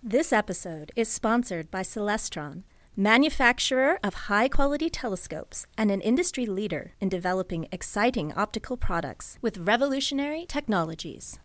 This episode is sponsored by Celestron, manufacturer of high-quality telescopes and an industry leader in developing exciting optical products with revolutionary technologies.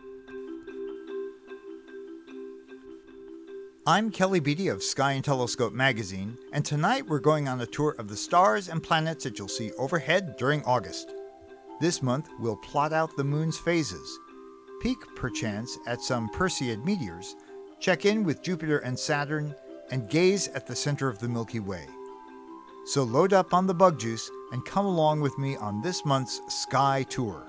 I'm Kelly Beatty of Sky and Telescope magazine, and tonight we're going on a tour of the stars and planets that you'll see overhead during August. This month, we'll plot out the moon's phases, peek perchance at some Perseid meteors, check in with Jupiter and Saturn, and gaze at the center of the Milky Way. So load up on the bug juice and come along with me on this month's Sky Tour.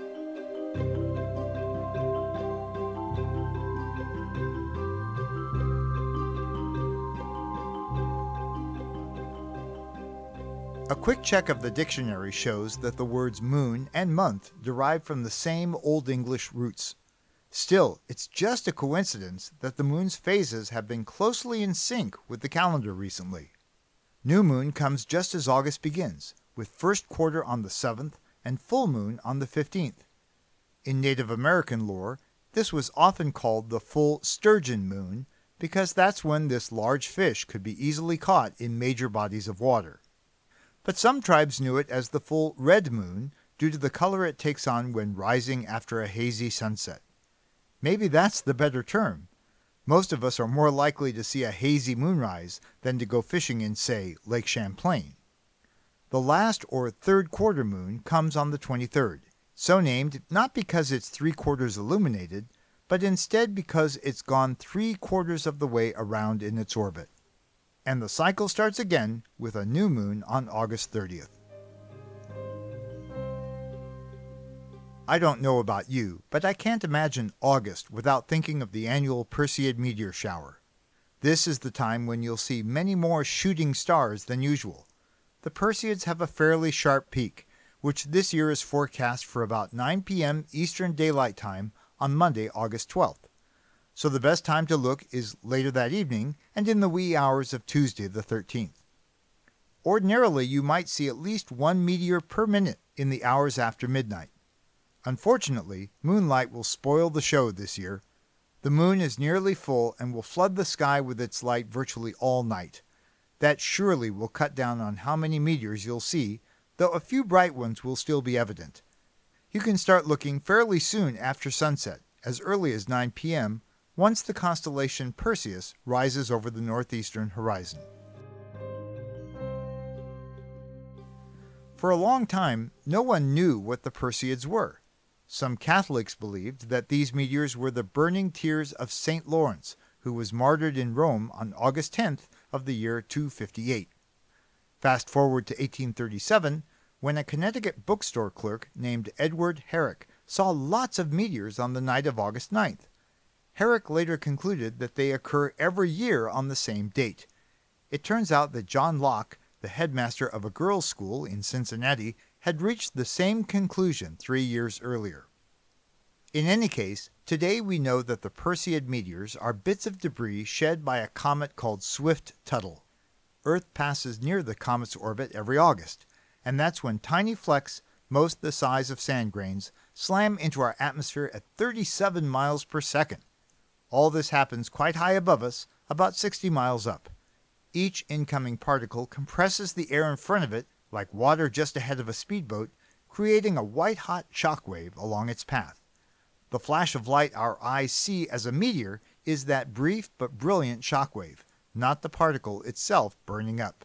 A quick check of the dictionary shows that the words moon and month derive from the same Old English roots. Still, it's just a coincidence that the moon's phases have been closely in sync with the calendar recently. New moon comes just as August begins, with first quarter on the 7th and full moon on the 15th. In Native American lore, this was often called the full sturgeon moon because that's when this large fish could be easily caught in major bodies of water. But some tribes knew it as the full red moon due to the color it takes on when rising after a hazy sunset. Maybe that's the better term. Most of us are more likely to see a hazy moonrise than to go fishing in, say, Lake Champlain. The last or third quarter moon comes on the 23rd, so named not because it's 3/4 illuminated, but instead because it's gone 3/4 of the way around in its orbit. And the cycle starts again with a new moon on August 30th. I don't know about you, but I can't imagine August without thinking of the annual Perseid meteor shower. This is the time when you'll see many more shooting stars than usual. The Perseids have a fairly sharp peak, which this year is forecast for about 9 p.m. Eastern Daylight Time on Monday, August 12th. So the best time to look is later that evening and in the wee hours of Tuesday the 13th. Ordinarily, you might see at least one meteor per minute in the hours after midnight. Unfortunately, moonlight will spoil the show this year. The moon is nearly full and will flood the sky with its light virtually all night. That surely will cut down on how many meteors you'll see, though a few bright ones will still be evident. You can start looking fairly soon after sunset, as early as 9 p.m., once the constellation Perseus rises over the northeastern horizon. For a long time, no one knew what the Perseids were. Some Catholics believed that these meteors were the burning tears of St. Lawrence, who was martyred in Rome on August 10th of the year 258. Fast forward to 1837, when a Connecticut bookstore clerk named Edward Herrick saw lots of meteors on the night of August 9th. Herrick later concluded that they occur every year on the same date. It turns out that John Locke, the headmaster of a girls' school in Cincinnati, had reached the same conclusion 3 years earlier. In any case, today we know that the Perseid meteors are bits of debris shed by a comet called Swift-Tuttle. Earth passes near the comet's orbit every August, and that's when tiny flecks, most the size of sand grains, slam into our atmosphere at 37 miles per second. All this happens quite high above us, about 60 miles up. Each incoming particle compresses the air in front of it like water just ahead of a speedboat, creating a white-hot shockwave along its path. The flash of light our eyes see as a meteor is that brief but brilliant shockwave, not the particle itself burning up.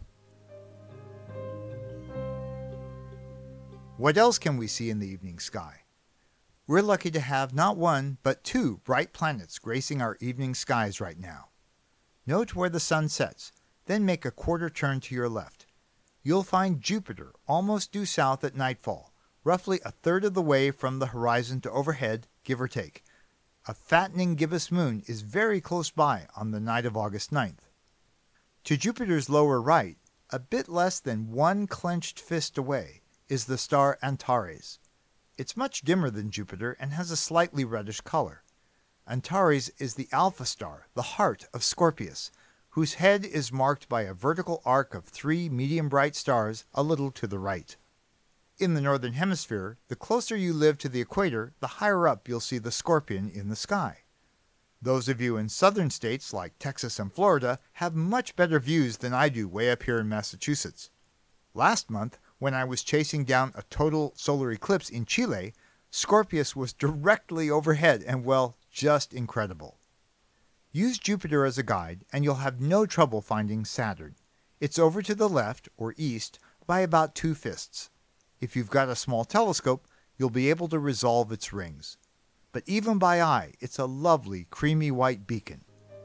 What else can we see in the evening sky? We're lucky to have not one, but 2 bright planets gracing our evening skies right now. Note where the sun sets, then make a quarter turn to your left. You'll find Jupiter almost due south at nightfall, roughly a third of the way from the horizon to overhead, give or take. A fattening gibbous moon is very close by on the night of August 9th. To Jupiter's lower right, a bit less than one clenched fist away, is the star Antares. It's much dimmer than Jupiter and has a slightly reddish color. Antares is the alpha star, the heart of Scorpius, whose head is marked by a vertical arc of 3 medium bright stars a little to the right. In the northern hemisphere, the closer you live to the equator, the higher up you'll see the Scorpion in the sky. Those of you in southern states like Texas and Florida have much better views than I do way up here in Massachusetts. Last month, when I was chasing down a total solar eclipse in Chile, Scorpius was directly overhead and, well, just incredible. Use Jupiter as a guide and you'll have no trouble finding Saturn. It's over to the left, or east, by about 2 fists. If you've got a small telescope, you'll be able to resolve its rings. But even by eye, it's a lovely creamy white beacon.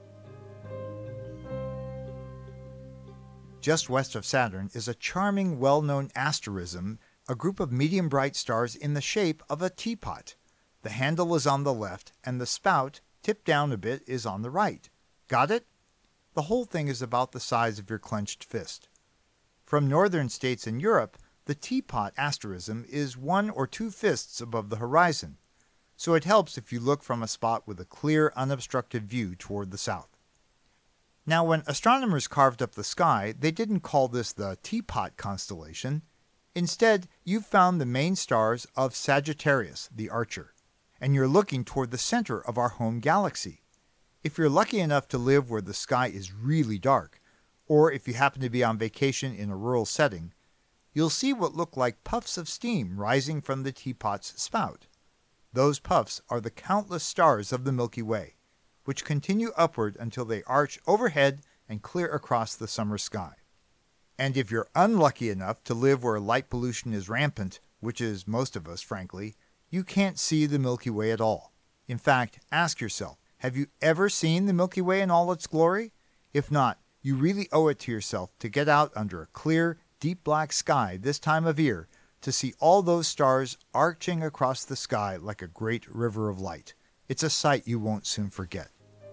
Just west of Saturn is a charming, well-known asterism, a group of medium bright stars in the shape of a teapot. The handle is on the left, and the spout, tipped down a bit, is on the right. Got it? The whole thing is about the size of your clenched fist. From northern states in Europe, the teapot asterism is 1 or 2 fists above the horizon, so it helps if you look from a spot with a clear, unobstructed view toward the south. Now, when astronomers carved up the sky, they didn't call this the Teapot constellation. Instead, you've found the main stars of Sagittarius, the Archer, and you're looking toward the center of our home galaxy. If you're lucky enough to live where the sky is really dark, or if you happen to be on vacation in a rural setting, you'll see what look like puffs of steam rising from the teapot's spout. Those puffs are the countless stars of the Milky Way, which continue upward until they arch overhead and clear across the summer sky. And if you're unlucky enough to live where light pollution is rampant, which is most of us, frankly, you can't see the Milky Way at all. In fact, ask yourself, have you ever seen the Milky Way in all its glory? If not, you really owe it to yourself to get out under a clear, deep black sky this time of year to see all those stars arching across the sky like a great river of light. It's a sight you won't soon forget.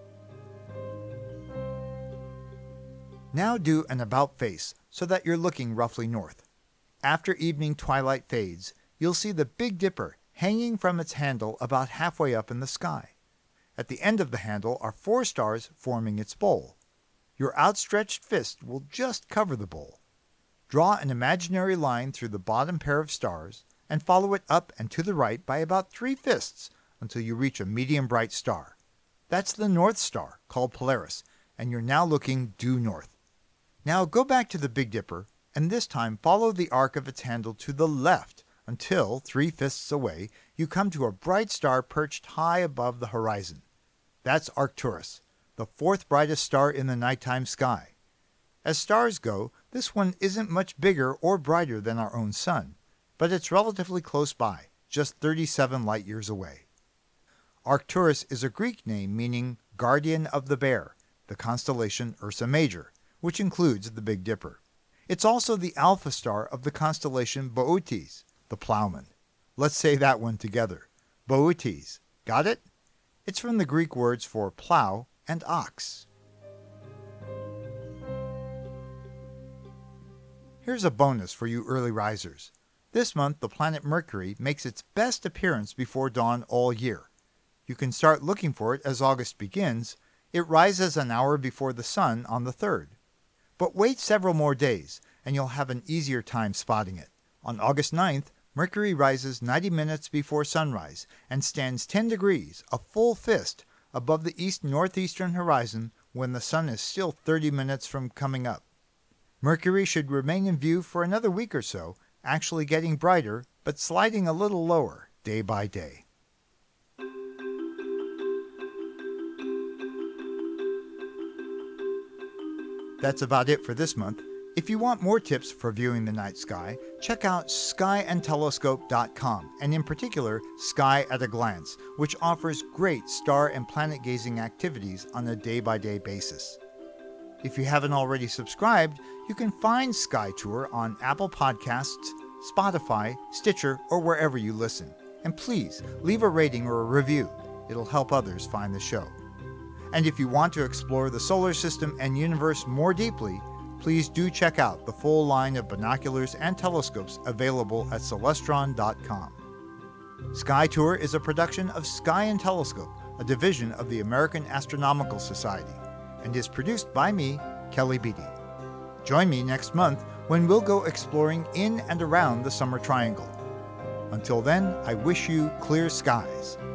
Now do an about face so that you're looking roughly north. After evening twilight fades, you'll see the Big Dipper hanging from its handle about halfway up in the sky. At the end of the handle are 4 stars forming its bowl. Your outstretched fist will just cover the bowl. Draw an imaginary line through the bottom pair of stars and follow it up and to the right by about 3 fists until you reach a medium bright star. That's the North Star, called Polaris, and you're now looking due north. Now go back to the Big Dipper, and this time follow the arc of its handle to the left until, 3 fists away, you come to a bright star perched high above the horizon. That's Arcturus, the 4th brightest star in the nighttime sky. As stars go, this one isn't much bigger or brighter than our own sun, but it's relatively close by, just 37 light-years away. Arcturus is a Greek name meaning guardian of the bear, the constellation Ursa Major, which includes the Big Dipper. It's also the alpha star of the constellation Boötes, the plowman. Let's say that one together. Boötes. Got it? It's from the Greek words for plow and ox. Here's a bonus for you early risers. This month, the planet Mercury makes its best appearance before dawn all year. You can start looking for it as August begins. It rises an hour before the sun on the 3rd. But wait several more days, and you'll have an easier time spotting it. On August 9th, Mercury rises 90 minutes before sunrise and stands 10 degrees, a full fist, above the east-northeastern horizon when the sun is still 30 minutes from coming up. Mercury should remain in view for another week or so, actually getting brighter, but sliding a little lower day by day. That's about it for this month. If you want more tips for viewing the night sky, check out skyandtelescope.com, and in particular, Sky at a Glance, which offers great star and planet gazing activities on a day-by-day basis. If you haven't already subscribed, you can find Sky Tour on Apple Podcasts, Spotify, Stitcher, or wherever you listen. And please, leave a rating or a review. It'll help others find the show. And if you want to explore the solar system and universe more deeply, please do check out the full line of binoculars and telescopes available at Celestron.com. Sky Tour is a production of Sky and Telescope, a division of the American Astronomical Society, and is produced by me, Kelly Beatty. Join me next month when we'll go exploring in and around the Summer Triangle. Until then, I wish you clear skies.